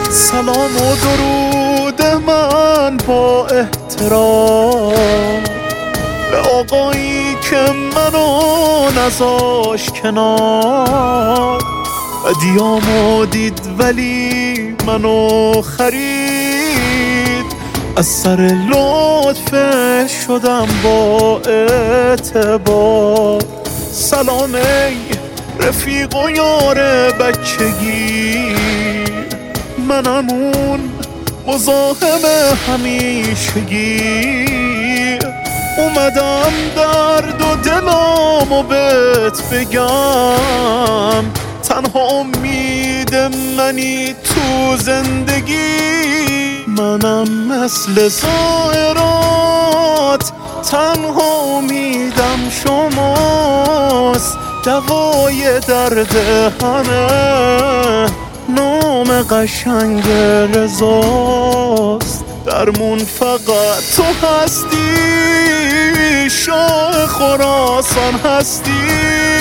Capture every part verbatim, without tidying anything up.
سلام و درود من با احترام به آقایی که منو نذاش کنار، بدیامو دید ولی منو خرید، از سر لطفش شدم با اعتبار. سلام ای رفیق و یار بچگی، منم اون مزاحم همیشگی، اومدم درد و دلامو بهت بگم، تنها امید منی تو زندگی، منم مثل زائرات تنها امیدم شماست، دوای درد همه نام قشنگ رضاست، درمون فقط تو هستی، شاه خراسان هستی،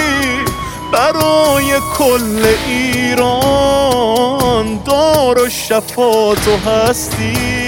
برای کل ایران دار و شفا تو هستی.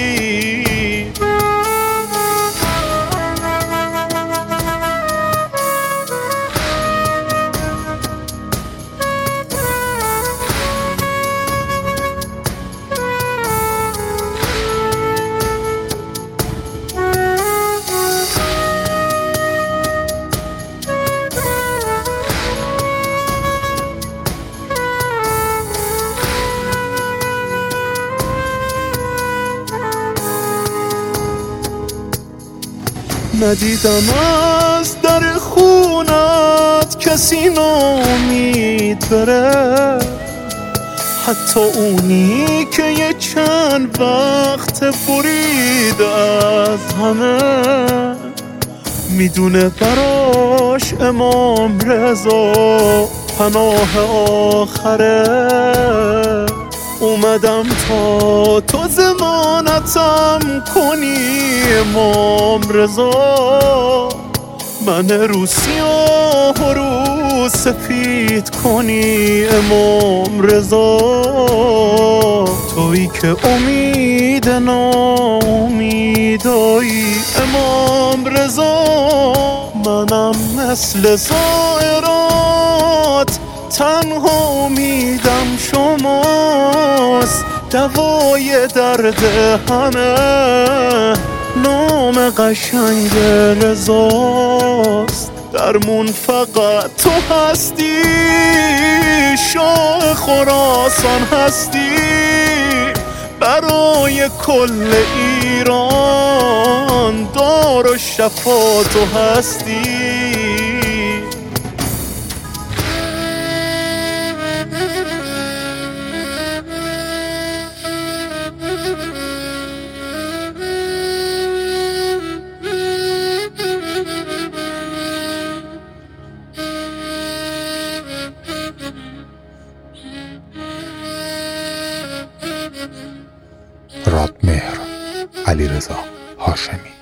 ندیدم از در خونت کسی ناامید بره، حتی اونی که یه چند وقت برید از همه، میدونه براش امام رضا پناه آخره، اومدم تا تو ضمانتم کنی امام رضا، من رو سیاه و رو سفید کنی امام رضا، تویی که امید ناامیدایی امام رضا، منم مثل زائرات تنها امیدم شماست، دوای درد همه نام قشنگ رضاست، درمون فقط تو هستی، شاه خراسان هستی، برای کل ایران دار و شفا تو هستی. رادمهر علیرضا هاشمی.